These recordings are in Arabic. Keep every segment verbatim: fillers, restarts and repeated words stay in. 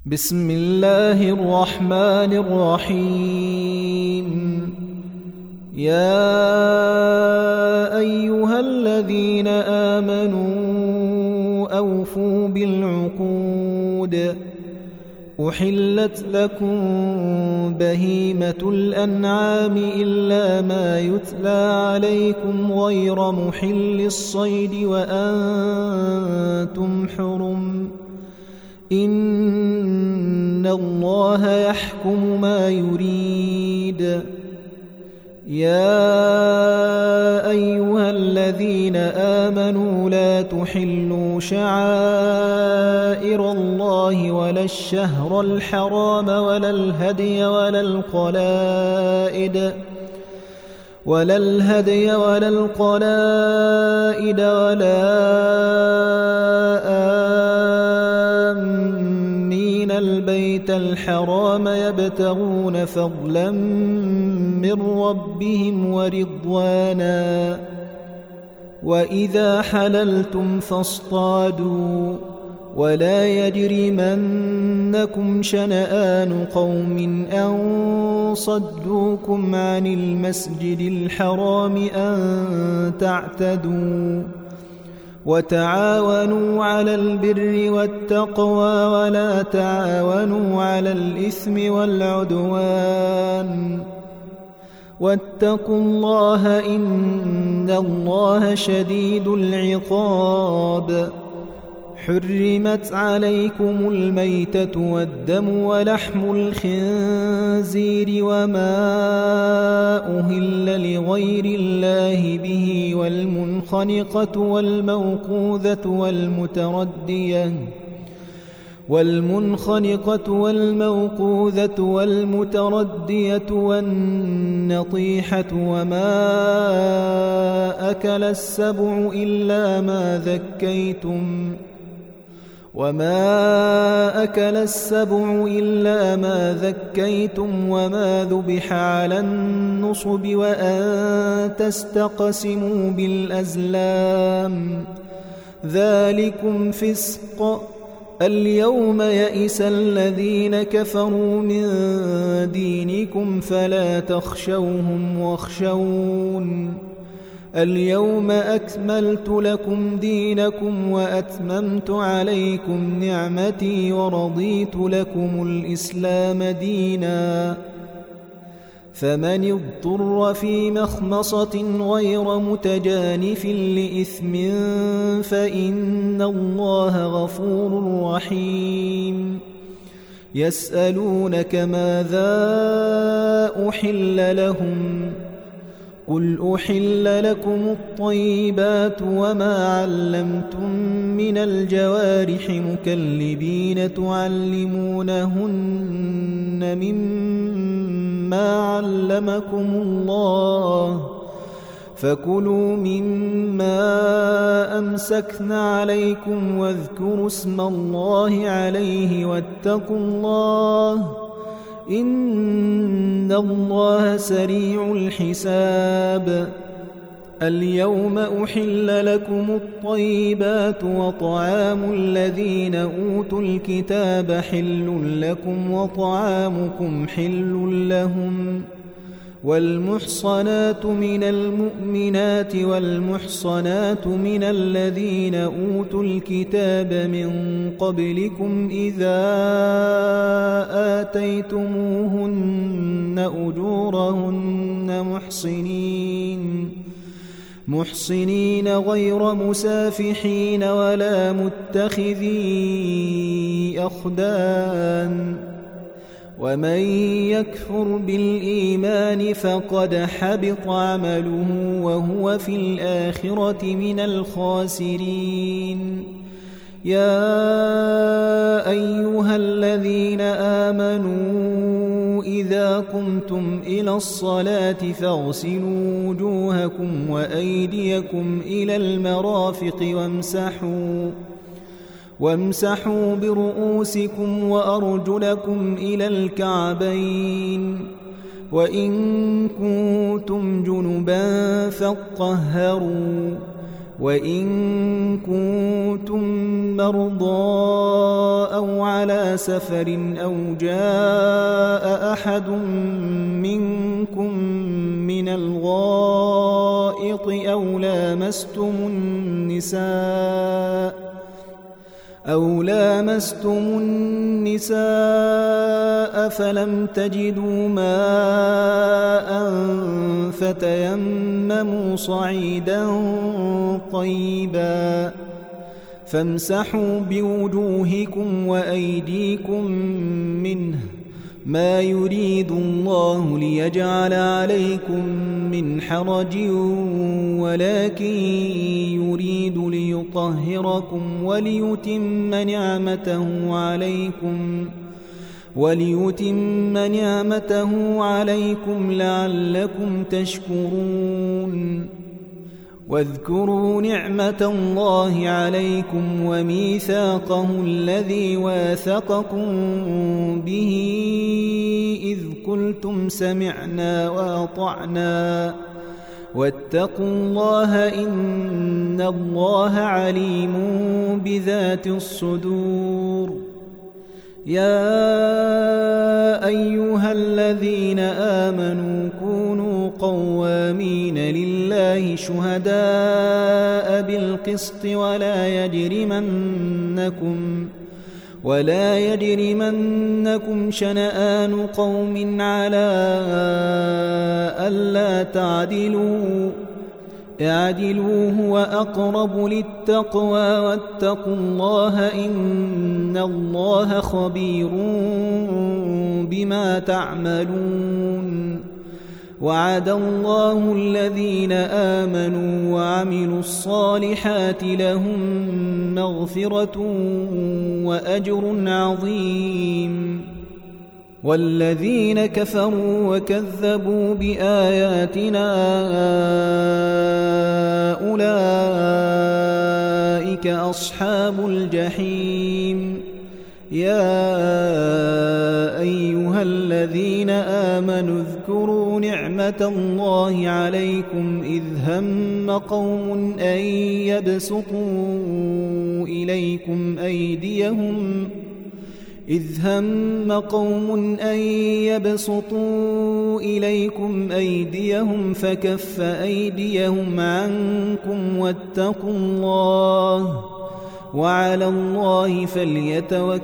بسم الله الرحمن الرحيم. يا أيها الذين آمنوا أوفوا بالعقود. أحلت لكم بهيمة الأنعام إلا ما يتلى عليكم غير محل الصيد وأنتم حرم. إن الله يحكم ما يريد. يا أيها الذين آمنوا لا تحلوا شعائر الله ولا الشهر الحرام ولا الهدي ولا القلائد ولا الهدي ولا القلائد ولا آمين البيت الحرام يبتغون فضلا من ربهم ورضوانا. وإذا حللتم فاصطادوا ولا يجرمنكم شنآن قوم أن صدوكم عن المسجد الحرام أن تعتدوا. وتعاونوا على البر والتقوى ولا تعاونوا على الإثم والعدوان. واتقوا الله إن الله شديد العقاب. حرمت عليكم الميتة والدم ولحم الخنزير وما أهل لغير الله به والمنخنقة والموقوذة والمتردية والمنخنقة والموقوذة والمتردية والنطيحة وما أكل السبع إلا ما ذكيتم وما أكل السبع إلا ما ذكيتم وما ذبح على النصب وأن تستقسموا بالأزلام ذلكم فسق. اليوم يئس الذين كفروا من دينكم فلا تخشوهم واخشون. اليوم أكملت لكم دينكم وأتممت عليكم نعمتي ورضيت لكم الإسلام دينا. فمن اضطر في مخمصة غير متجانف لإثم فإن الله غفور رحيم. يسألونك ماذا أحل لهم قل أحل لكم الطيبات وما علمتم من الجوارح مكلبين تعلمونهن مما علمكم الله فكلوا مما أمسكن عليكم واذكروا اسم الله عليه واتقوا الله إن الله سريع الحساب. اليوم أحل لكم الطيبات وطعام الذين أوتوا الكتاب حل لكم وطعامكم حل لهم. والمحصنات من المؤمنات والمحصنات من الذين أوتوا الكتاب من قبلكم إذا آتيتموهن أجورهن محصنين محصنين غير مسافحين ولا متخذي أخدان. ومن يكفر بالإيمان فقد حبط عمله وهو في الآخرة من الخاسرين. يا أيها الذين آمنوا إذا قمتم إلى الصلاة فاغسلوا وجوهكم وأيديكم إلى المرافق وامسحوا وامسحوا برؤوسكم وأرجلكم إلى الكعبين وإن كنتم جنبا فاطهروا وإن كنتم مرضى أو على سفر أو جاء أحد منكم من الغائط أو لامستم النساء أو لامستم النساء فلم تجدوا ماء فتيمموا صعيدا طيبا فامسحوا بوجوهكم وأيديكم منه ما يريد الله ليجعل عليكم من حرج ولكن يريد ليطهركم وليتم نعمته عليكم وليتم نعمته عليكم لعلكم تشكرون واذكروا نعمة الله عليكم وميثاقه الذي واثقكم به إذ قلتم سمعنا وأطعنا واتقوا الله إن الله عليم بذات الصدور يا أيها الذين آمنوا كونوا قوامين لله شهداء بالقسط ولا يجرمنكم ولا يجرمنكم شنآن قوم على ألا تعدلوا اعدلوا هو أقرب للتقوى واتقوا الله إن الله خبير بما تعملون وعد الله الذين آمنوا وعملوا الصالحات لهم مغفرة وأجر عظيم والذين كفروا وكذبوا بآياتنا أولئك أصحاب الجحيم يا أيها الذين آمنوا اذكروا نعمة الله عليكم إذ هم قوم أن يبسطوا إليكم أيديهم إذ هم قوم أن يبسطوا إليكم أيديهم فكف أيديهم عنكم واتقوا الله وعلى الله فليتوكل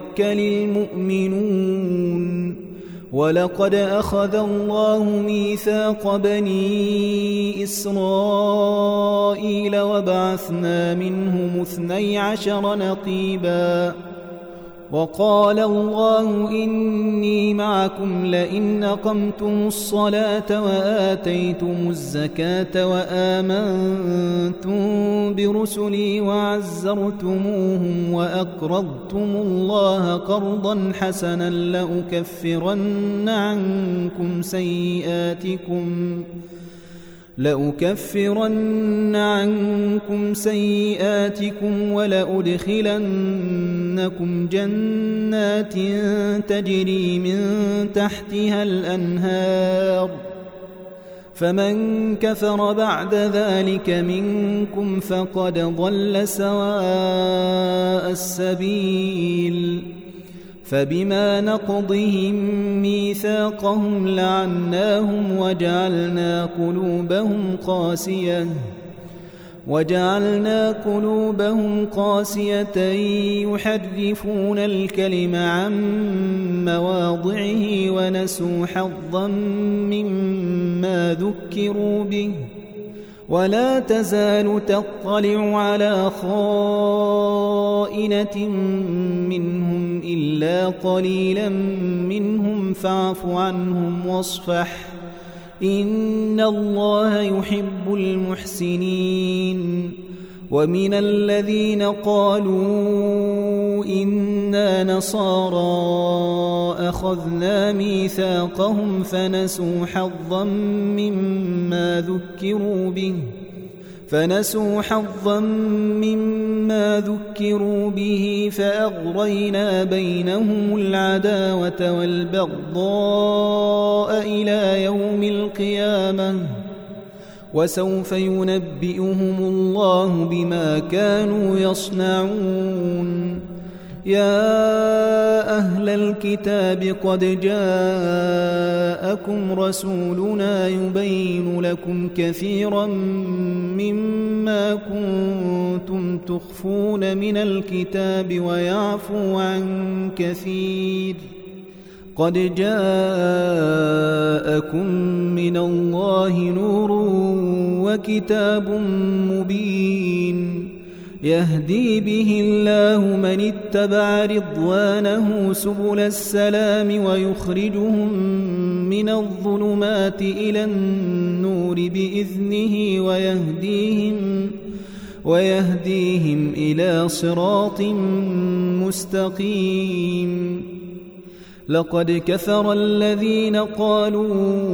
المؤمنون ولقد أخذ الله ميثاق بني إسرائيل وبعثنا منهم اثني عشر نقيبا وقال الله إني معكم لئن أقمتم الصلاة وآتيتم الزكاة وآمنتم برسلي وعزرتموهم وأقرضتم الله قرضا حسنا لأكفرن عنكم سيئاتكم لأكفرن عنكم سيئاتكم ولأدخلنكم جنات تجري من تحتها الأنهار فمن كفر بعد ذلك منكم فقد ضل سواء السبيل فبما نقضهم ميثاقهم لعناهم وجعلنا قلوبهم قاسية وجعلنا قلوبهم قاسية يحرفون الكلم عن مواضعه ونسوا حظا مما ذكروا به ولا تزال تطلع على خائنة منهم إلا قليلا منهم فاعف عنهم واصفح إن الله يحب المحسنين ومن الذين قالوا إنا نصارى أخذنا ميثاقهم فنسوا حظا مما ذكروا به فنسوا حظا مما ذكروا به فأغرينا بينهم العداوة والبغضاء إلى يوم القيامة وسوف ينبئهم الله بما كانوا يصنعون. يا أهل الكتاب قد جاءكم رسولنا يبين لكم كثيرا مما كنتم تخفون من الكتاب ويعفو عن كثير. قد جاءكم من الله نور وكتاب مبين يهدي به الله من اتبع رضوانه سبل السلام ويخرجهم من الظلمات إلى النور بإذنه ويهديهم, ويهديهم إلى صراط مستقيم. لقد كفر الذين قالوا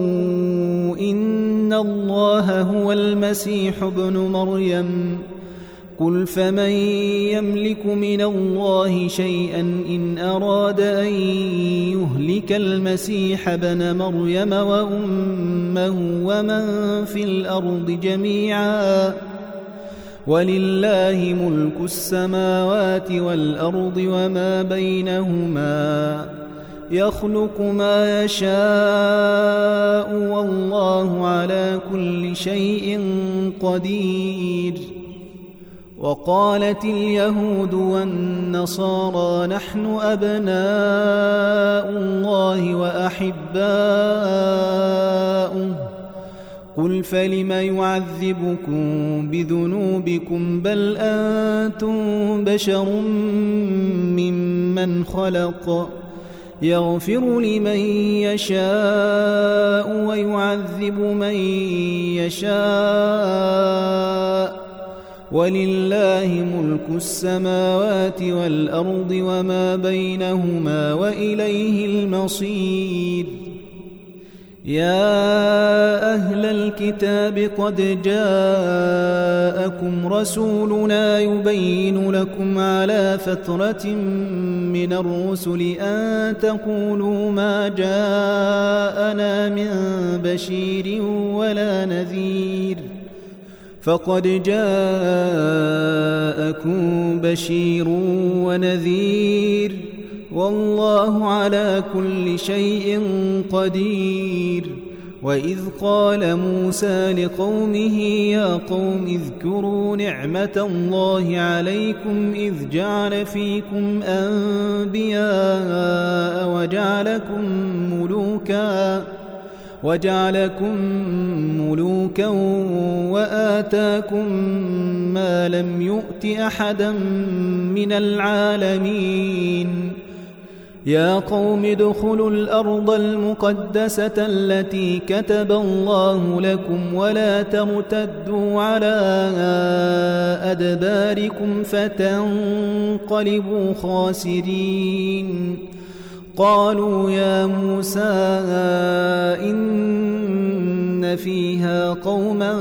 إن الله هو المسيح ابن مريم قل فمن يملك من الله شيئا إن أراد أن يهلك المسيح ابن مريم وأمه ومن في الأرض جميعا ولله ملك السماوات والأرض وما بينهما يخلق ما يشاء والله على كل شيء قدير. وقالت اليهود والنصارى نحن أبناء الله وأحباؤه قل فلم يعذبكم بذنوبكم بل أنتم بشر ممن خلق يغفر لمن يشاء ويعذب من يشاء ولله ملك السماوات والأرض وما بينهما وإليه المصير. يا أهل الكتاب قد جاءكم رسولنا يبين لكم على فترة من الرسل أن تقولوا ما جاءنا من بشير ولا نذير فقد جاءكم بشير ونذير والله على كل شيء قدير. وإذ قال موسى لقومه يا قوم اذكروا نعمة الله عليكم إذ جعل فيكم أنبياء وجعلكم ملوكا وجعلكم ملوكا وآتاكم ما لم يؤت أحدا من العالمين. يا قوم ادخلوا الأرض المقدسة التي كتب الله لكم ولا ترتدوا على أدباركم فتنقلبوا خاسرين. قالوا يا موسى إن فيها قوما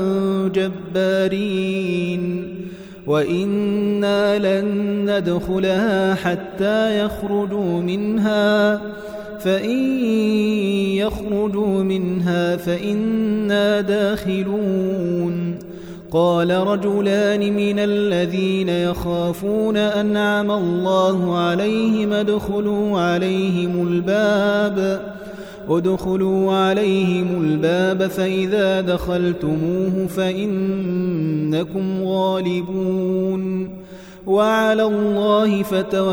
جبارين وإنا لن ندخلها حتى يخرجوا منها فإن يخرجوا منها فإنا داخلون. قال رجلان من الذين يخافون أنعم الله عليهم ادخلوا عليهم الباب ادخلوا عليهم الباب فإذا دخلتموه فإنكم غالبون وعلى الله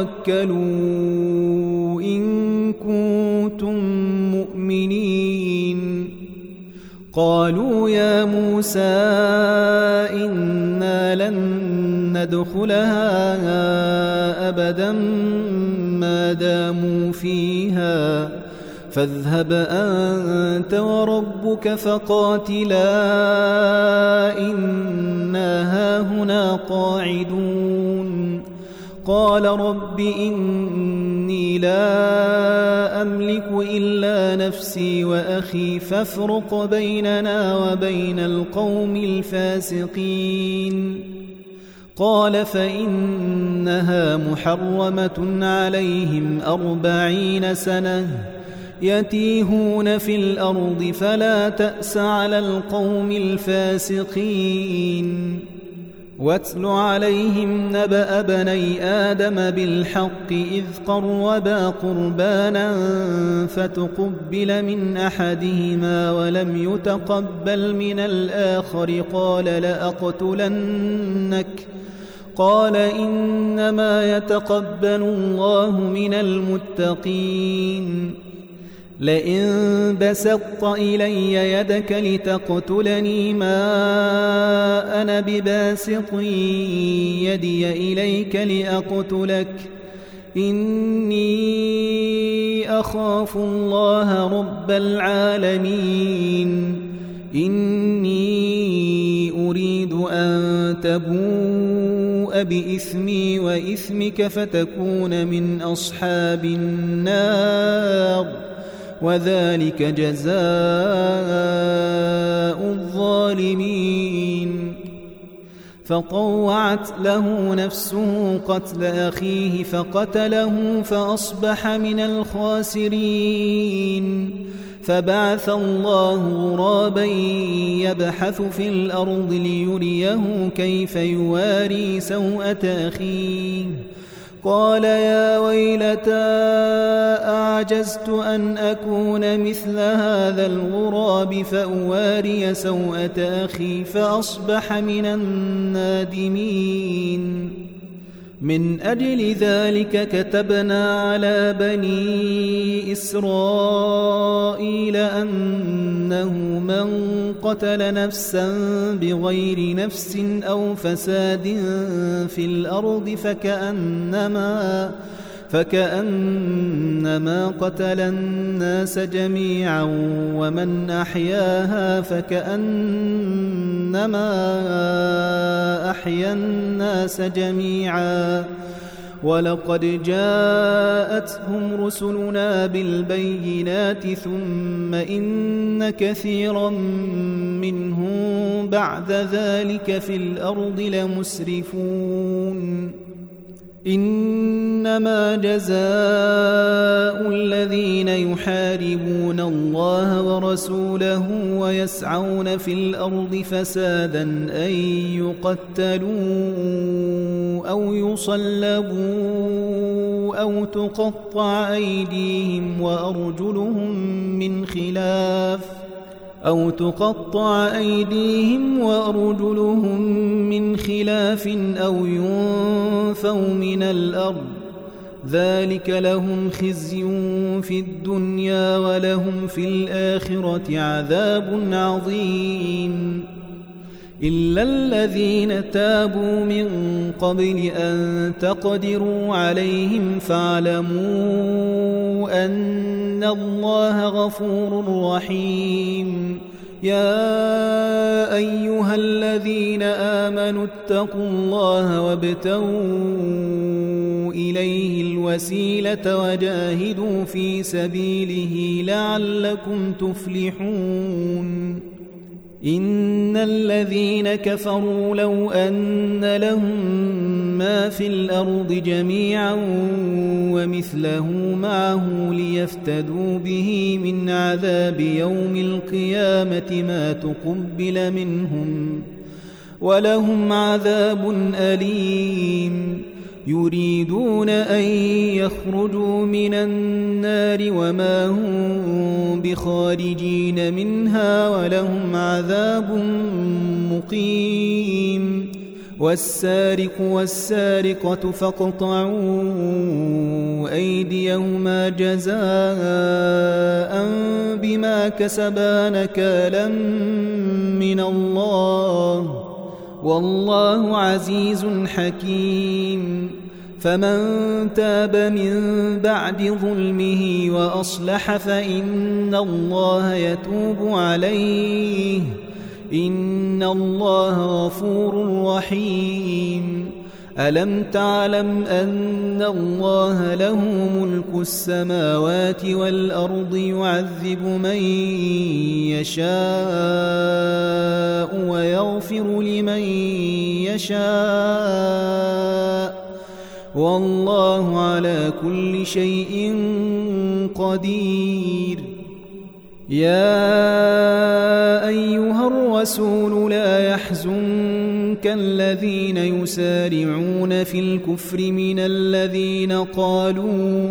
فتوكلوا إن كنتم مؤمنين. قالوا يا موسى إنا لن ندخلها أبدا ما داموا فيها فاذهب أنت وربك فقاتلا إنا هاهنا قاعدون. قال رب إني لا أملك إلا نفسي وأخي فافرق بيننا وبين القوم الفاسقين. قال فإنها محرمة عليهم أربعين سنة يتيهون في الأرض فلا تأس على القوم الفاسقين واتل عليهم نبأ بني آدم بالحق إذ قربا قربانا فتقبل من أحدهما ولم يتقبل من الآخر قال لأقتلنك قال إنما يتقبل الله من المتقين لئن بسطت إلي يدك لتقتلني ما أنا بباسط يدي إليك لأقتلك إني أخاف الله رب العالمين إني أريد أن تبوء بإثمي وإثمك فتكون من أصحاب النار وذلك جزاء الظالمين فطوعت له نفسه قتل أخيه فقتله فأصبح من الخاسرين فبعث الله غرابا يبحث في الأرض ليريه كيف يواري سوءة أخيه قال يا ويلتى أعجزت أن أكون مثل هذا الغراب فأواري سوءة أخي فأصبح من النادمين من أجل ذلك كتبنا على بني إسرائيل أنه من قتل نفسا بغير نفس أو فساد في الأرض فكأنما فكأنما قتل الناس جميعا ومن أحياها فكأنما أحيا الناس جميعا ولقد جاءتهم رسلنا بالبينات ثم إن كثيرا منهم بعد ذلك في الأرض لمسرفون إنما جزاء الذين يحاربون الله ورسوله ويسعون في الأرض فسادا أن يقتلوا أو يصلبوا أو تقطع أيديهم وأرجلهم من خلاف أو تقطع أيديهم وأرجلهم من خلاف أو ينفوا من الأرض ذلك لهم خزي في الدنيا ولهم في الآخرة عذاب عظيم إلا الذين تابوا من قبل أن تقدروا عليهم فاعلموا أن الله غفور رحيم يا أيها الذين آمنوا اتقوا الله وابتغوا إليه الوسيلة وجاهدوا في سبيله لعلكم تفلحون إن الذين كفروا لو أن لهم ما في الأرض جميعا ومثله معه ليفتدوا به من عذاب يوم القيامة ما تقبل منهم ولهم عذاب أليم يريدون أن يخرجوا من النار وما هم بخارجين منها ولهم عذاب مقيم والسارق والسارقة فاقطعوا أيديهما جزاء بما كسبا نكالا من الله والله عزيز حكيم فمن تاب من بعد ظلمه وأصلح فإن الله يتوب عليه إن الله غفور رحيم ألم تعلم أن الله له ملك السماوات والأرض يعذب من يشاء ويغفر لمن يشاء والله على كل شيء قدير. يا أيها الرسول لا يحزنك الذين يسارعون في الكفر من الذين قالوا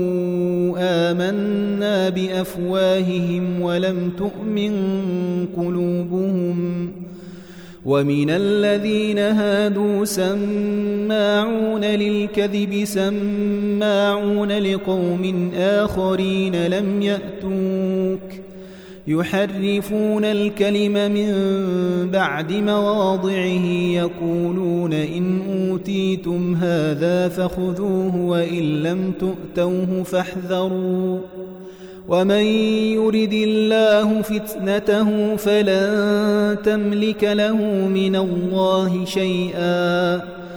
آمنا بأفواههم ولم تؤمن قلوبهم، ومن الذين هادوا سماعون للكذب سماعون لقوم آخرين لم يأتوك يحرفون الكلم من بعد مواضعه يقولون إن أوتيتم هذا فخذوه وإن لم تؤتوه فاحذروا، ومن يرد الله فتنته فلن تملك له من الله شيئا.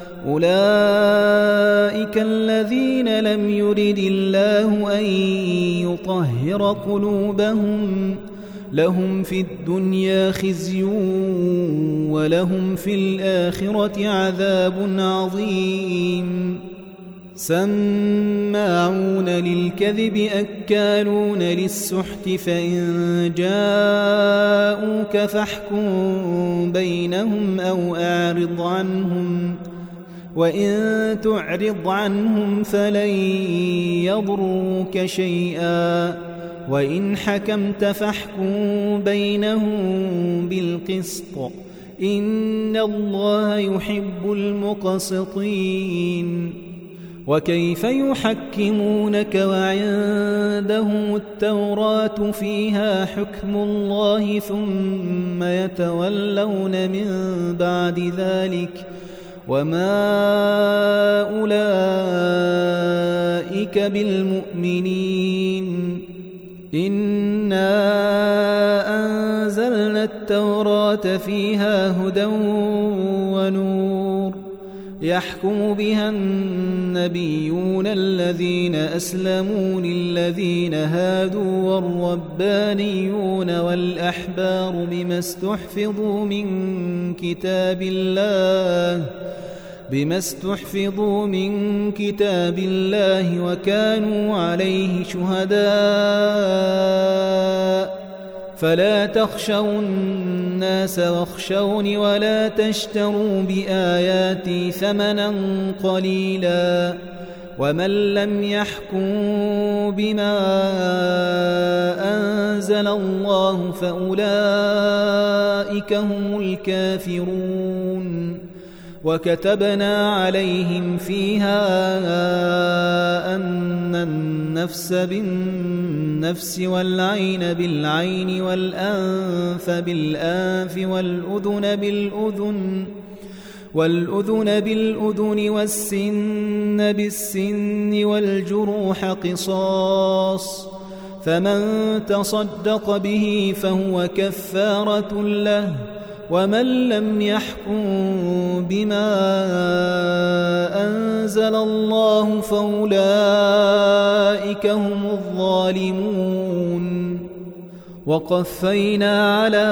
أولئك الذين لم يرد الله أن يطهر قلوبهم، لهم في الدنيا خزي ولهم في الآخرة عذاب عظيم. سماعون للكذب أكالون للسحت، فإن جاءوك فاحكم بينهم أو أعرض عنهم، وإن تعرض عنهم فلن يضروك شيئا، وإن حكمت فاحكم بينهم بالقسط، إن الله يحب المقسطين. وكيف يحكمونك وعندهم التوراة فيها حكم الله ثم يتولون من بعد ذلك وما أولئك بالمؤمنين. إنا أنزلنا التوراة فيها هدى ونور يحكم بها النبيون الذين أسلموا للذين هادوا والربانيون والأحبار بما استحفظوا من كتاب الله بما استحفظوا من كتاب الله وكانوا عليه شهداء. فلا تخشوا الناس واخشوني ولا تشتروا بآياتي ثمنا قليلا، ومن لم يحكم بما أنزل الله فأولئك هم الكافرون. وكتبنا عليهم فيها أن النفس بالنفس والعين بالعين والأنف بالأنف والأذن بالأذن والأذن بالأذن والسن بالسن والجروح قصاص، فمن تصدق به فهو كفارة له، ومن لم يحكم بما أنزل الله فأولئك هم الظالمون. وقفينا على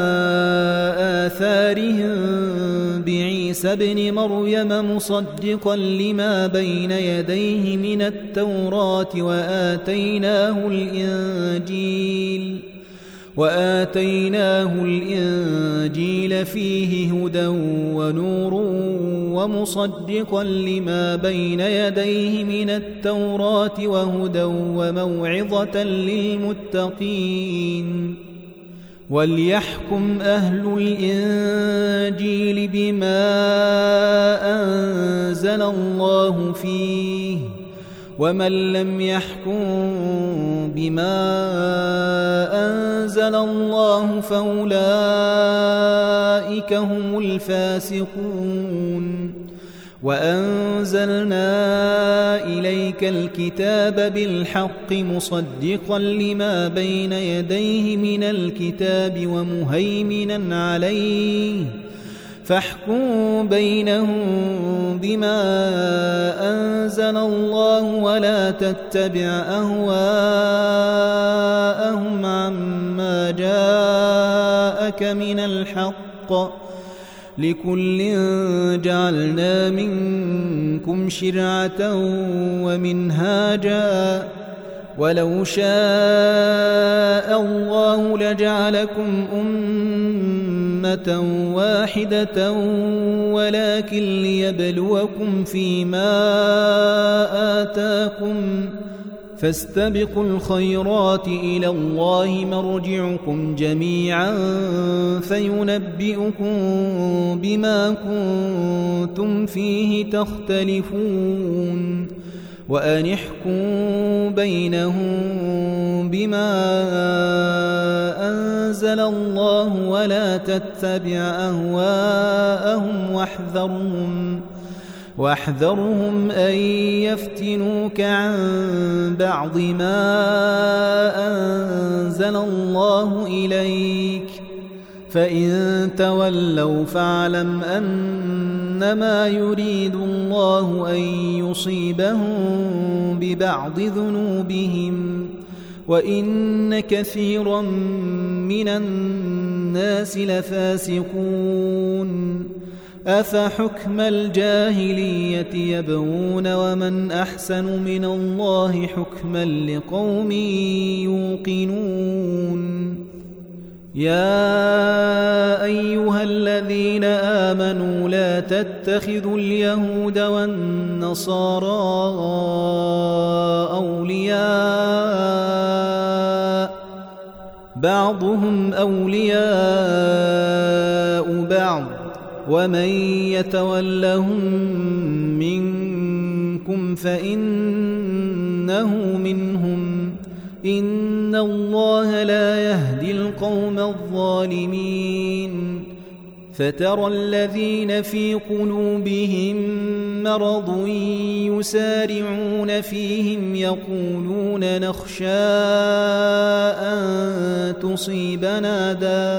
آثارهم بعيسى ابن مريم مصدقا لما بين يديه من التوراة وآتيناه الإنجيل وآتيناه الإنجيل فيه هدى ونور ومصدقا لما بين يديه من التوراة وهدى وموعظة للمتقين. وليحكم أهل الإنجيل بما أنزل الله فيه، ومن لم يحكم بما أنزل الله فأولئك هم الفاسقون. وأنزلنا إليك الكتاب بالحق مصدقا لما بين يديه من الكتاب ومهيمنا عليه، فاحكم بينهم بما أنزل الله ولا تتبع أهواءهم عما جاءك من الحق، لكل جعلنا منكم شرعة ومنهاجا ولو شاء الله لجعلكم أمة واحدة ولكن ليبلوكم فيما آتاكم فاستبقوا الخيرات إلى الله مرجعكم جميعا فينبئكم بما كنتم فيه تختلفون وأنحكم بينهم بما أنزل الله ولا تتبع أهواءهم واحذرهم واحذرهم أن يفتنوك عن بعض ما أنزل الله إليك فإن تولوا فاعلم أنما يريد الله أن يصيبهم ببعض ذنوبهم وإن كثيرا من الناس لفاسقون أفحكم الجاهلية يبغون ومن أحسن من الله حكما لقوم يوقنون يا أيها الذين آمنوا لا تتخذوا اليهود والنصارى أولياء بعضهم أولياء بعض ومن يتولهم منكم فإنه منهم إن الله لا يهدي القوم الظالمين فترى الذين في قلوبهم مرض يسارعون فيهم يقولون نخشى أن تصيبنا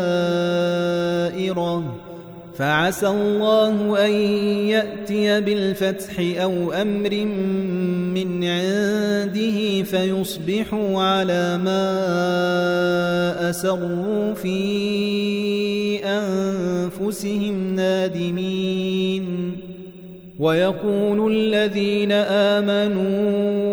دائرة فعسى الله أن يأتي بالفتح أو أمر من عنده فيصبحوا على ما أسروا في أنفسهم نادمين ويقول الذين آمنوا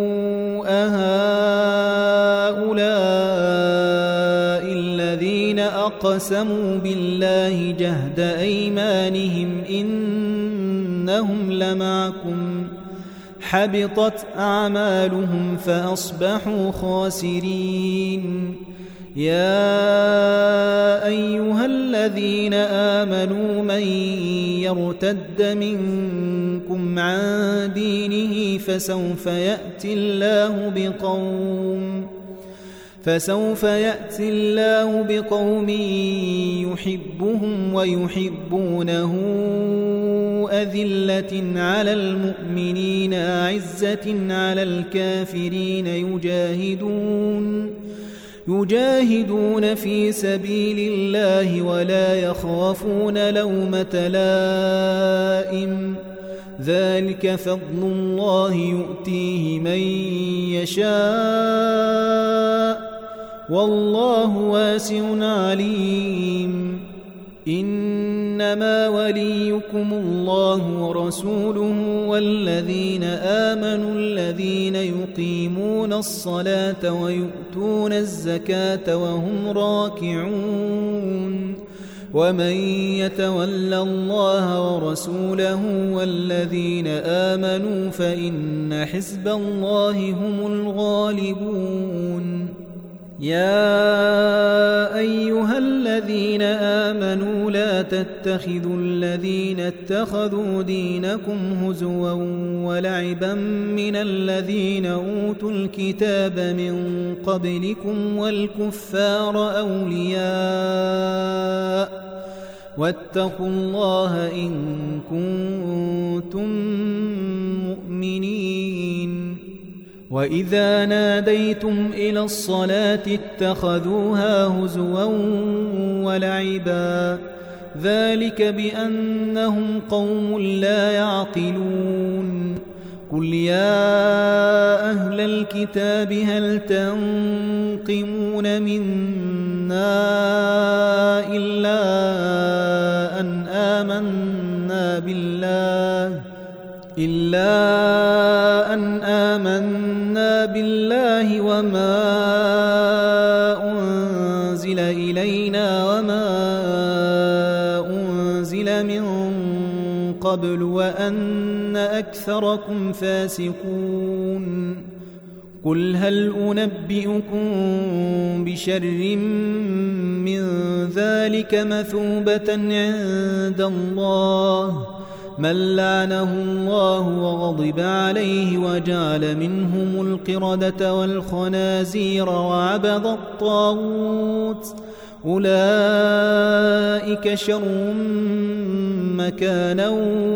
أهؤلاء الذين أقسموا بالله جهد أيمانهم إنهم لمعكم حبطت أعمالهم فأصبحوا خاسرين يا أيها الذين آمنوا من يرتد منكم عن دينه فسوف يأتي الله بقوم فسوف يأتي الله بقوم يحبهم ويحبونه أذلة على المؤمنين أعزة على الكافرين يجاهدون يجاهدون في سبيل الله ولا يخافون لومة لائم ذلك فضل الله يؤتيه من يشاء والله واسع عليم إنما وليكم الله ورسوله والذين آمنوا الذين يقيمون الصلاة ويؤتون الزكاة وهم راكعون ومن يتول الله ورسوله والذين آمنوا فإن حزب الله هم الغالبون يا أيها الذين آمنوا لا تتخذوا الذين اتخذوا دينكم هزوا ولعبا من الذين أوتوا الكتاب من قبلكم والكفار أولياء واتقوا الله إن كنتم مؤمنين وإذا ناديتم إلى الصلاة اتخذوها هزوا ولعبا ذلك بأنهم قوم لا يعقلون قل يا أهل الكتاب هل تنقمون منا إلا أن آمنا بالله إلا أن آمنا بالله وما أنزل إلينا وما أنزل من قبل وأن أكثركم فاسقون قل هل أنبئكم بشر من ذلك مثوبة عند الله من لعنه الله وغضب عليه وجعل منهم القردة والخنازير وعبد الطاغوت أولئك شر مكانا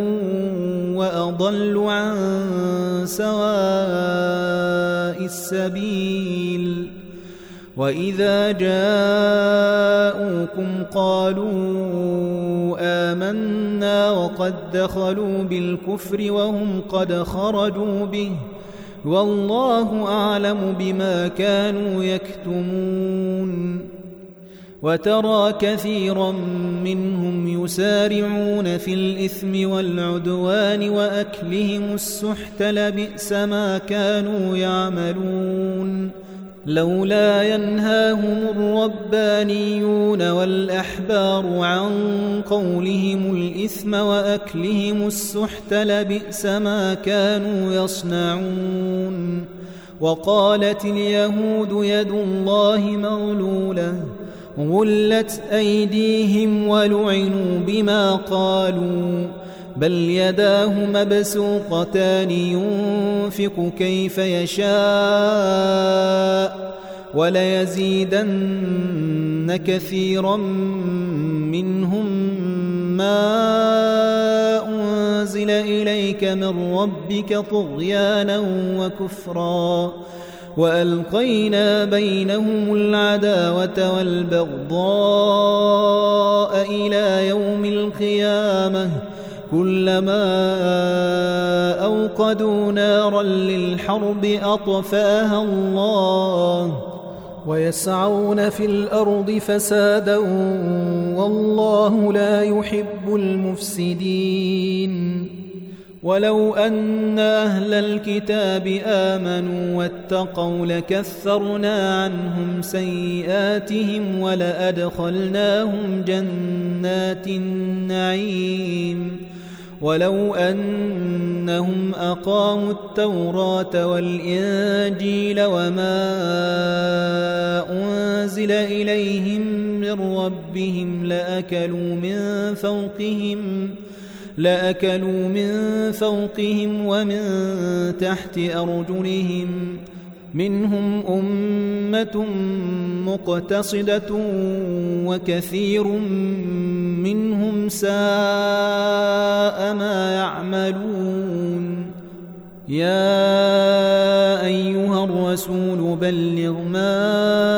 وأضل عن سواء السبيل وإذا جاءوكم قالوا آمنا وقد دخلوا بالكفر وهم قد خرجوا به والله أعلم بما كانوا يكتمون وترى كثيرا منهم يسارعون في الإثم والعدوان وأكلهم السحت لبئس ما كانوا يعملون لولا ينهاهم الربانيون والأحبار عن قولهم الإثم وأكلهم السحت لبئس ما كانوا يصنعون وقالت اليهود يد الله مغلولة غلت أيديهم ولعنوا بما قالوا بل يداه مبسوطتان ينفق كيف يشاء وليزيدن كثيرا منهم ما أنزل إليك من ربك طغيانا وكفرا وألقينا بينهم العداوة والبغضاء إلى يوم القيامة كلما أوقدوا نارا للحرب أطفأها الله ويسعون في الأرض فسادا والله لا يحب المفسدين ولو أن أهل الكتاب آمنوا واتقوا لكفرنا عنهم سيئاتهم ولأدخلناهم جنات النعيم ولو أنهم أقاموا التوراة والإنجيل وما أنزل إليهم من ربهم لأكلوا من فوقهم لأكلوا من فوقهم ومن تحت أرجلهم منهم أمة مقتصدة وكثير منهم ساء ما يعملون يا أيها الرسول بلغ ما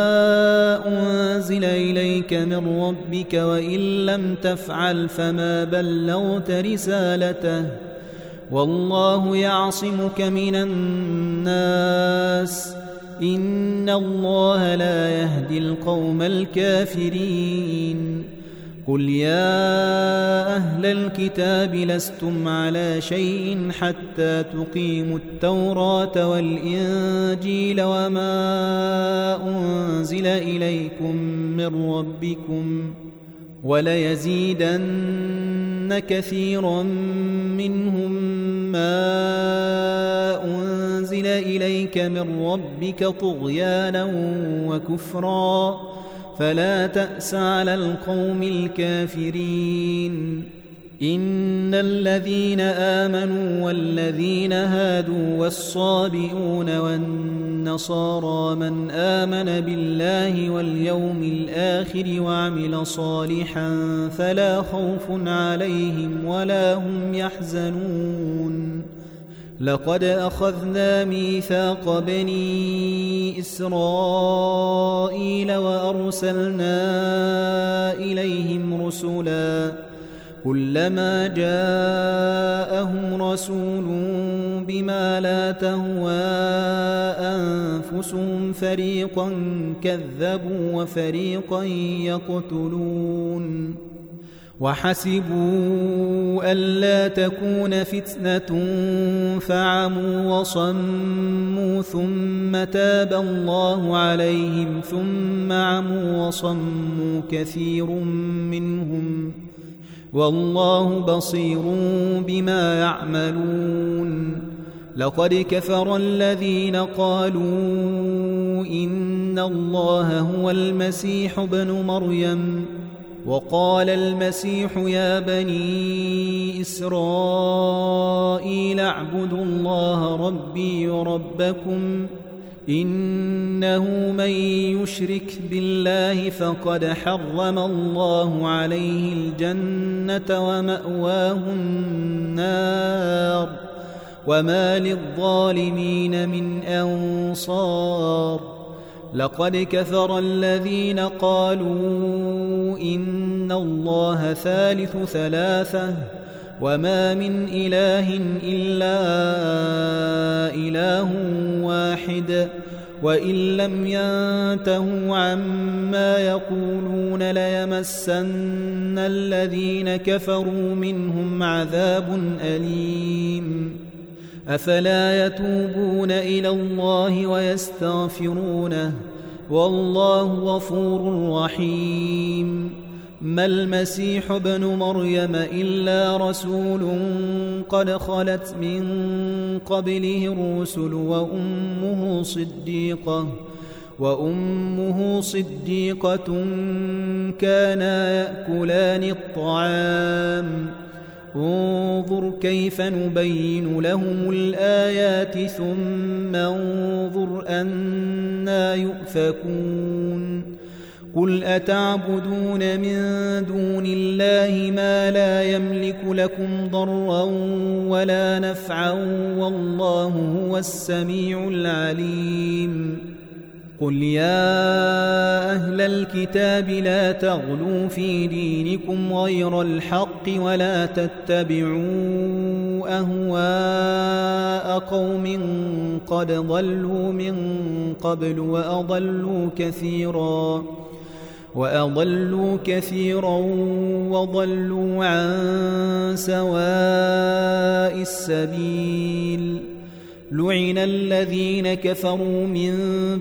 أنزل إليك من ربك وإن لم تفعل فما بلغت رسالته والله يعصمك من الناس إن الله لا يهدي القوم الكافرين قل يا أهل الكتاب لستم على شيء حتى تقيموا التوراة والإنجيل وما أنزل إليكم من ربكم وليزيدن كثيرا منهم ما أنزل إليك من ربك طغيانا وكفرا فلا تأس على القوم الكافرين إن الذين آمنوا والذين هادوا والصابئون والنصارى من آمن بالله واليوم الآخر وعمل صالحا فلا خوف عليهم ولا هم يحزنون لقد أخذنا ميثاق بني إسرائيل وأرسلنا إليهم رسلا كلما جاءهم رسول بما لا تهوى أنفسهم فريقا كذبوا وفريقا يقتلون وحسبوا ألا تكون فتنة فعموا وصموا ثم تاب الله عليهم ثم عموا وصموا كثير منهم والله بصير بما يعملون. لقد كفر الذين قالوا إن الله هو المسيح ابن مريم وقال المسيح يا بني إسرائيل اعبدوا الله ربي وربكم إنه من يشرك بالله فقد حرم الله عليه الجنة ومأواه النار وما للظالمين من أنصار. لقد كفر الذين قالوا إن الله ثالث ثلاثة وما من إله إلا إله واحد وإن لم ينتهوا عما يقولون ليمسن الذين كفروا منهم عذاب أليم. أفلا يتوبون إلى الله ويستغفرونه والله غفور رحيم. ما المسيح ابن مريم إلا رسول قد خلت من قبله الرسل وأمه صديقة وأمه صديقة كانا يأكلان الطعام انظر كيف نبين لهم الآيات ثم انظر أنى يؤفكون. قل أتعبدون من دون الله ما لا يملك لكم ضرا ولا نفعا والله هو السميع العليم. قل يا أهل الكتاب لا تغلوا في دينكم غير الحق ولا تتبعوا أهواء قوم قد ضلوا من قبل وأضلوا كثيرا وأضلوا كثيرا وضلوا عن سواء السبيل. لعن الذين كفروا من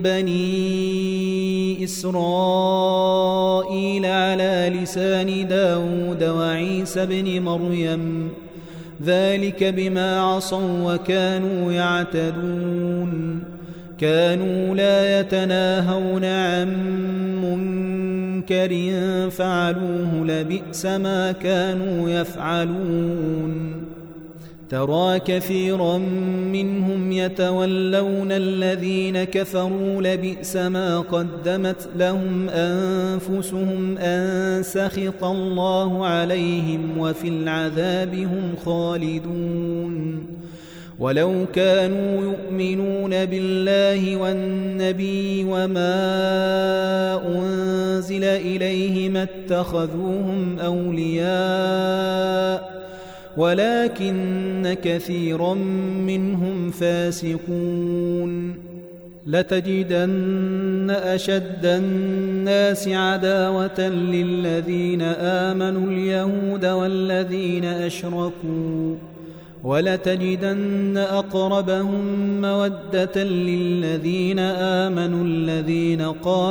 بني إسرائيل على لسان داود وعيسى بن مريم ذلك بما عصوا وكانوا يعتدون. كانوا لا يتناهون عن منكر فعلوه لبئس ما كانوا يفعلون. ترى كثيرا منهم يتولون الذين كفروا لبئس ما قدمت لهم أنفسهم أن سخط الله عليهم وفي العذاب هم خالدون. ولو كانوا يؤمنون بالله والنبي وما أنزل إليه ما اتخذوهم أولياء ولكن كثيرا منهم فاسقون. لتجدن أشد الناس عداوة للذين آمنوا اليهود والذين أشركوا ولتجدن أقربهم مودة للذين آمنوا الذين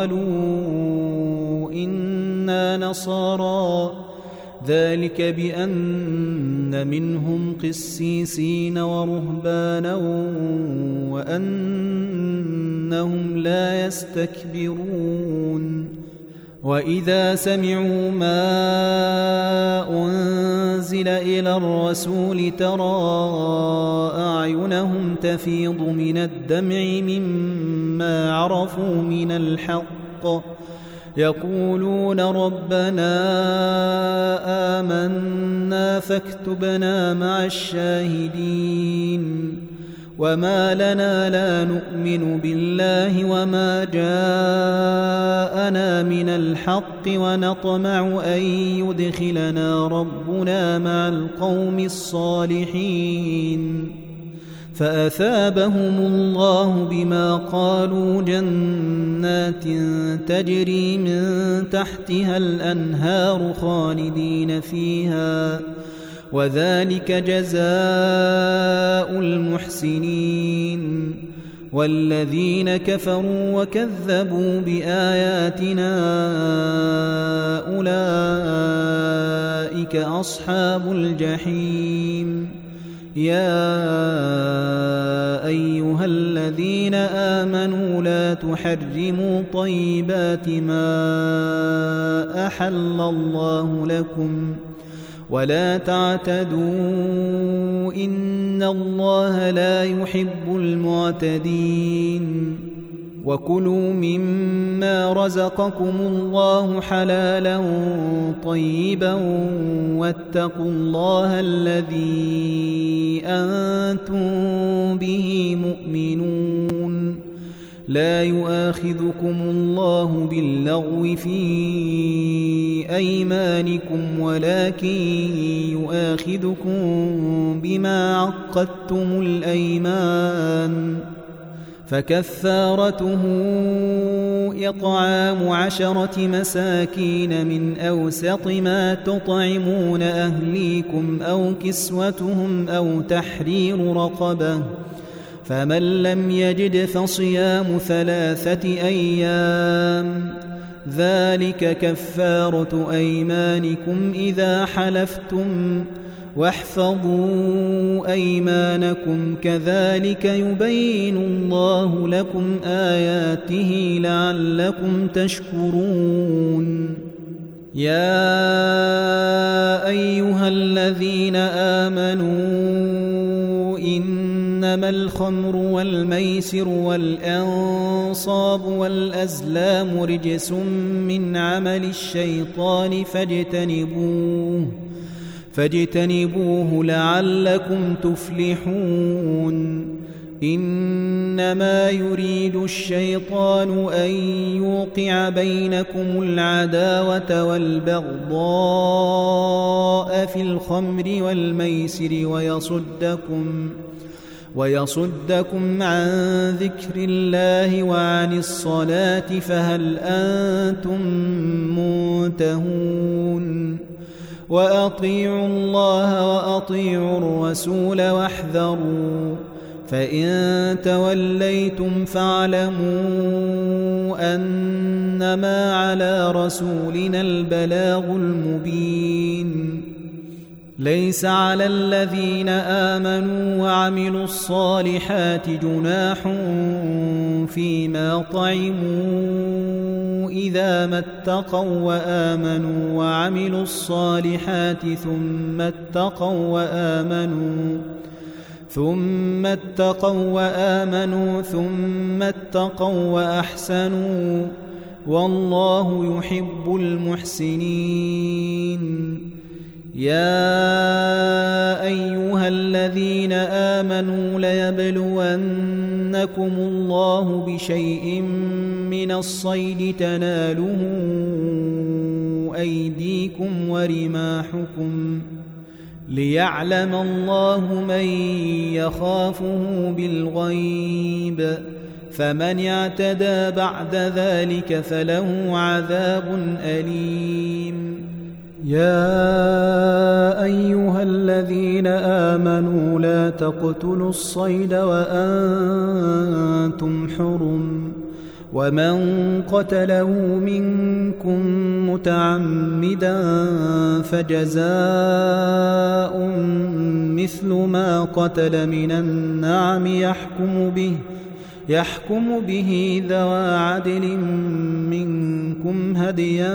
قالوا إنا نصارى ذلك بأن منهم قسيسين ورهبانا وأنهم لا يستكبرون. وإذا سمعوا ما أنزل إلى الرسول ترى أعينهم تفيض من الدمع مما عرفوا من الحق يقولون ربنا آمنا فاكتبنا مع الشاهدين. وما لنا لا نؤمن بالله وما جاءنا من الحق ونطمع أن يدخلنا ربنا مع القوم الصالحين فأثابهم الله بما قالوا جنات تجري من تحتها الأنهار خالدين فيها وذلك جزاء المحسنين. والذين كفروا وكذبوا بآياتنا أولئك أصحاب الجحيم. يا أيها الذين آمنوا لا تحرموا طيبات ما أحل الله لكم ولا تعتدوا إن الله لا يحب المعتدين. وكلوا مما رزقكم الله حلالا طيبا واتقوا الله الذي أنتم به مؤمنون. لا يؤاخذكم الله باللغو في أيمانكم ولكن يؤاخذكم بما عقدتم الأيمان فكفارته إطعام عشرة مساكين من أوسط ما تطعمون أهليكم أو كسوتهم أو تحرير رقبة فمن لم يجد فصيام ثلاثة أيام ذلك كفارة أيمانكم إذا حلفتم واحفظوا أيمانكم كذلك يبين الله لكم آياته لعلكم تشكرون. يا أيها الذين آمنوا إنما الخمر والميسر والأنصاب والأزلام رجس من عمل الشيطان فاجتنبوه فاجتنبوه لعلكم تفلحون. إنما يريد الشيطان أن يوقع بينكم العداوة والبغضاء في الخمر والميسر ويصدكم ويصدكم عن ذكر الله وعن الصلاة فهل أنتم منتهون. وأطيعوا الله وأطيعوا الرسول واحذروا فإن توليتم فاعلموا أنما على رسولنا البلاغ المبين. ليس على الذين آمنوا وعملوا الصالحات جناح فيما طعموا إذا ما اتقوا وآمنوا وعملوا الصالحات ثم اتقوا وآمنوا ثم اتقوا وآمنوا ثم اتقوا وأحسنوا والله يحب المحسنين. يا أيها الذين آمنوا ليبلونكم الله بشيء من الصيد تناله أيديكم ورماحكم ليعلم الله من يخافه بالغيب فمن اعتدى بعد ذلك فله عذاب أليم. يا أيها الذين آمنوا لا تقتلوا الصيد وأنتم حرم ومن قتله منكم متعمدا فجزاء مثل ما قتل من النعم يحكم به يحكم به ذوى عدل منكم هديا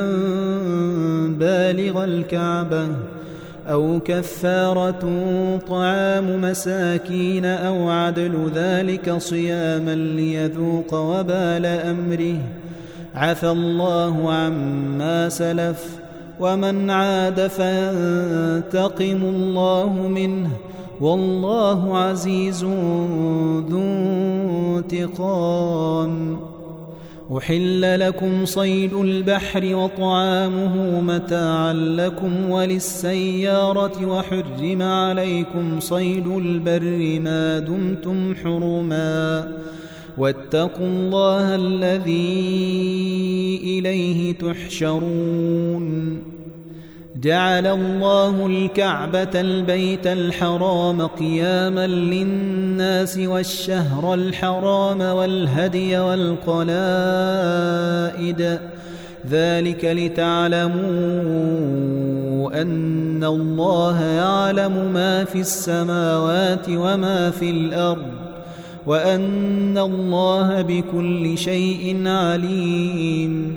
بالغ الكعبة أو كفارة طعام مساكين أو عدل ذلك صياما ليذوق وبال أمره عفى الله عما سلف ومن عاد فينتقم الله منه والله عزيز ذو انتقام. أحل لكم صيد البحر وطعامه متاعا لكم وللسيارة وحرم عليكم صيد البر ما دمتم حرما واتقوا الله الذي إليه تحشرون جعل الله الكعبة البيت الحرام قياما للناس والشهر الحرام والهدي والقلائد ذلك لتعلموا أن الله يعلم ما في السماوات وما في الأرض وأن الله بكل شيء عليم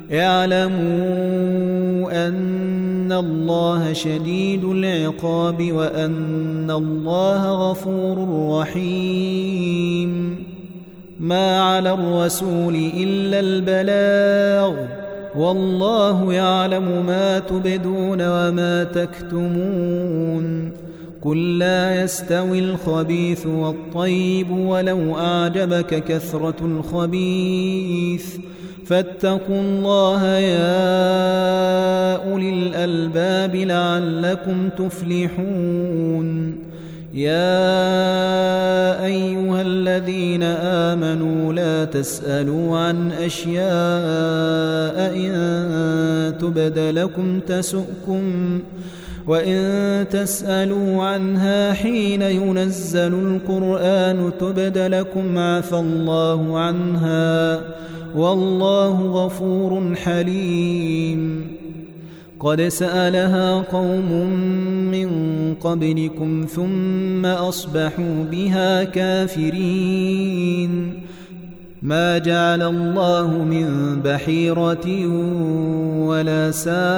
اعلموا أن الله شديد العقاب وأن الله غفور رحيم ما على الرسول إلا البلاغ والله يعلم ما تبدون وما تكتمون قل لا يستوي الخبيث والطيب ولو أعجبك كثرة الخبيث فاتقوا الله يا أولي الألباب لعلكم تفلحون يا أيها الذين آمنوا لا تسألوا عن أشياء إن تبد لكم تسؤكم وإن تسألوا عنها حين ينزل القرآن تبد لكم عفى الله عنها والله غفور حليم قد سألها قوم من قبلكم ثم أصبحوا بها كافرين ما جعل الله من بحيرة ولا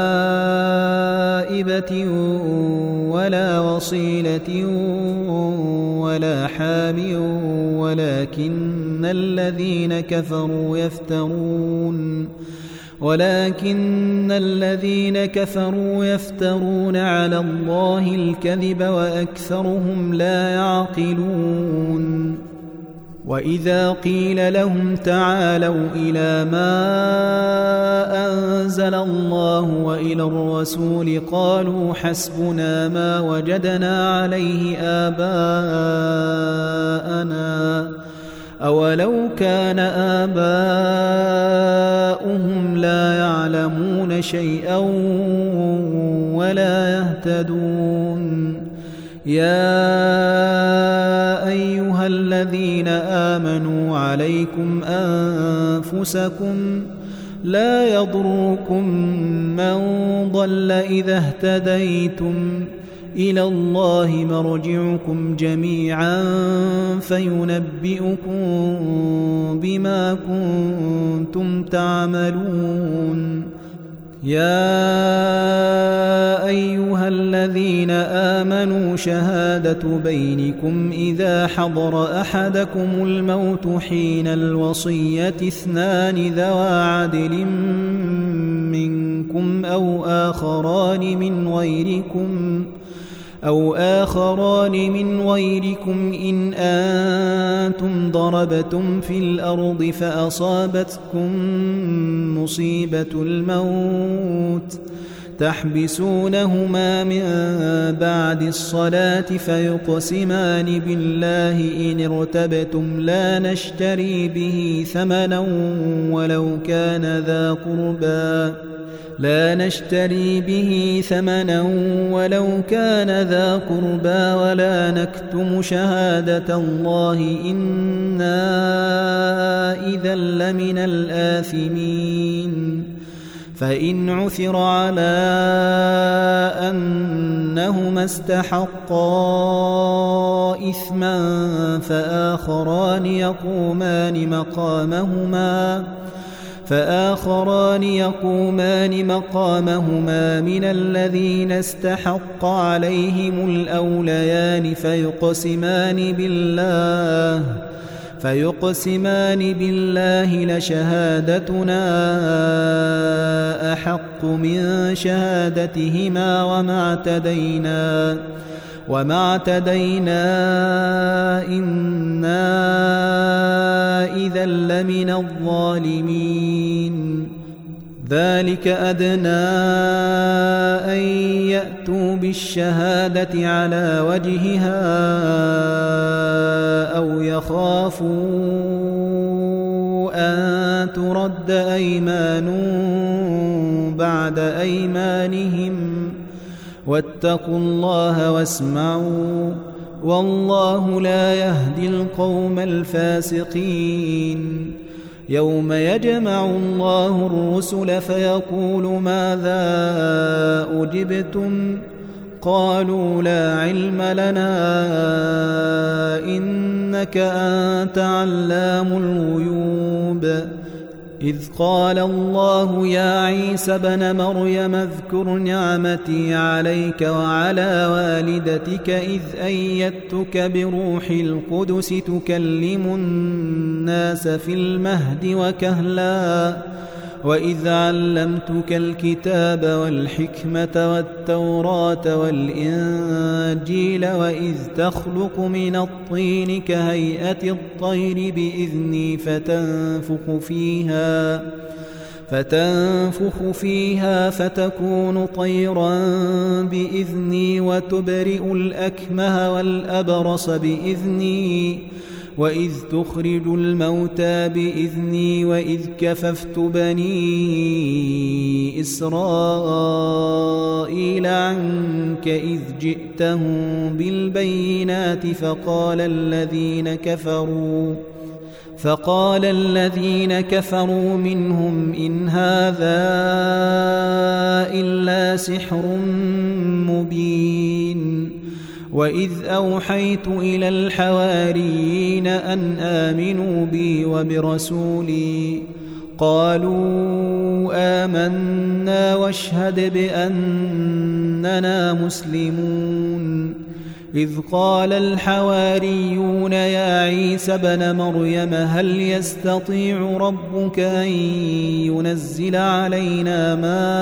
سائبة ولا وصيلة ولا حام ولكن الذين كفروا يفترون ولكن الذين كفروا يفترون على الله الكذب وأكثرهم لا يعقلون وإذا قيل لهم تعالوا إلى ما أنزل الله وإلى الرسول قالوا حسبنا ما وجدنا عليه آباءنا أولو كان آباؤهم لا يعلمون شيئا ولا يهتدون يا أيها الذين آمنوا عليكم أنفسكم لا يضركم من ضل إذا اهتديتم إلى الله مرجعكم جميعا فينبئكم بما كنتم تعملون يا أيها الذين آمنوا شهادة بينكم إذا حضر أحدكم الموت حين الوصية اثنان ذوى عدل منكم أو آخران من غيركم أو آخران من غيركم إن أنتم ضربتم في الأرض فأصابتكم مصيبة الموت تحبسونهما من بعد الصلاة فيقسمان بالله إن ارتبتم لا نشتري به ثمنا ولو كان ذا قربى لا نشتري به ثمنا ولو كان ذا قربى ولا نكتم شهادة الله إنا إذا لمن الآثمين فإن عثر على أنهما استحقا إثما فآخران يقومان مقامهما فآخران يقومان مقامهما من الذين استحق عليهم الأوليان فيقسمان بالله فيقسمان بالله لشهادتنا أحق من شهادتهما وما اعتدينا وما اعتدينا إنا إذا لمن الظالمين ذلك أدنى أن يأتوا بالشهادة على وجهها أو يخافوا أن ترد أيمان بعد أيمانهم واتقوا الله واسمعوا والله لا يهدي القوم الفاسقين يوم يجمع الله الرسل فيقول ماذا أجبتم قالوا لا علم لنا إنك أنت علام الغيوب إذ قال الله يا عيسى ابن مريم اذكر نعمتي عليك وعلى والدتك إذ أيدتك بروح القدس تكلم الناس في المهد وكهلا وإذ علمتك الكتاب والحكمة والتوراة والإنجيل وإذ تخلق من الطين كهيئة الطير بإذني فتنفخ فيها فتنفخ فيها فتكون طيرا بإذني وتبرئ الأكمه والأبرص بإذني وإذ تخرج الموتى بإذني وإذ كففت بني إسرائيل عنك إذ جئتهم بالبينات فقال الذين كفروا فقال الذين كفروا منهم إن هذا إلا سحر مبين وإذ أوحيت إلى الحواريين أن آمنوا بي وبرسولي قالوا آمنا واشهد بأننا مسلمون إذ قال الحواريون يا عيسى ابن مريم هل يستطيع ربك أن ينزل علينا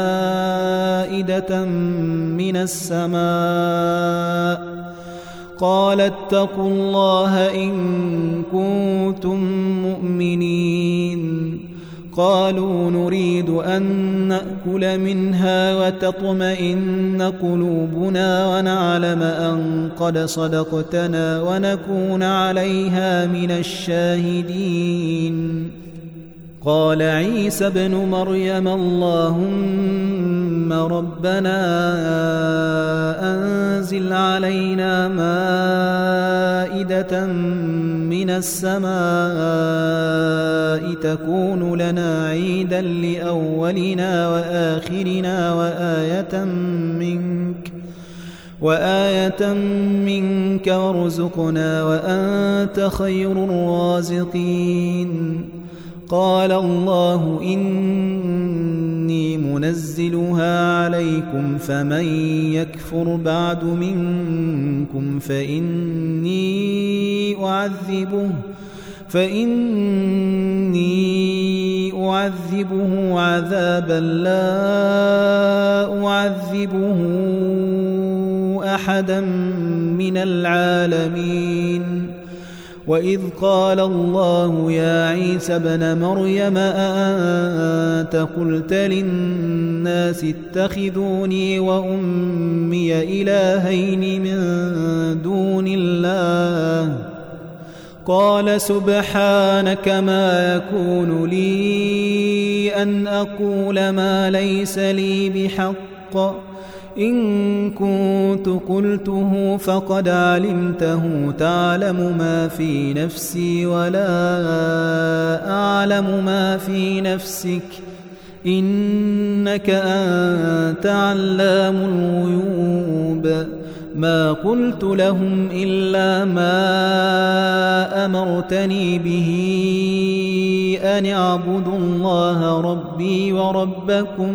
مائدة من السماء قال اتقوا الله إن كنتم مؤمنين قالوا نريد أن نأكل منها وتطمئن قلوبنا ونعلم أن قد صدقتنا ونكون عليها من الشاهدين قال عيسى ابن مريم اللهم ربنا أنزل علينا مائدة من السماء تكون لنا عيدا لأولنا وآخرنا وآية منك وآية منك وارزقنا وأنت خير الرازقين قال الله إني منزلها عليكم فمن يكفر بعد منكم فإني أعذبه فإني أعذبه عذابا لا أعذبه أحدا من العالمين وإذ قال الله يا عيسى ابن مريم أأنت قلت للناس اتخذوني وأمي إلهين من دون الله قال سبحانك ما يكون لي أن أقول ما ليس لي بحق إن كنت قلته فقد علمته تعلم ما في نفسي ولا أعلم ما في نفسك إنك أنت علام الغيوب ما قلت لهم إلا ما أمرتني به أن اعبدوا الله ربي وربكم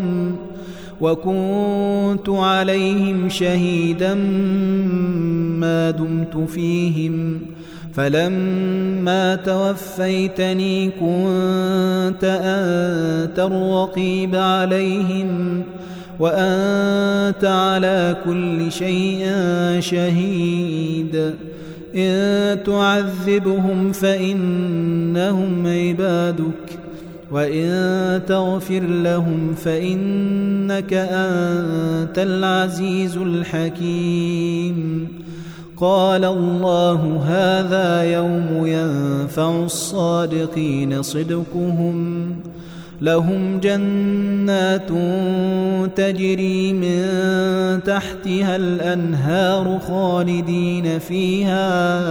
وكنت عليهم شهيدا ما دمت فيهم فلما توفيتني كنت أنت الرقيب عليهم وأنت على كل شيء شهيد إن تعذبهم فإنهم عبادك وإن تغفر لهم فإنك أنت العزيز الحكيم قال الله هذا يوم ينفع الصادقين صدقهم لهم جنات تجري من تحتها الأنهار خالدين فيها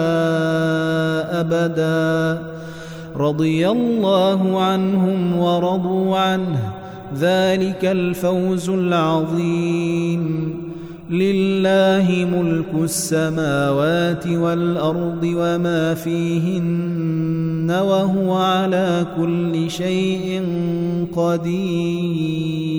أبدا رضي الله عنهم ورضوا عنه ذلك الفوز العظيم لله ملك السماوات والأرض وما فيهن وهو على كل شيء قدير.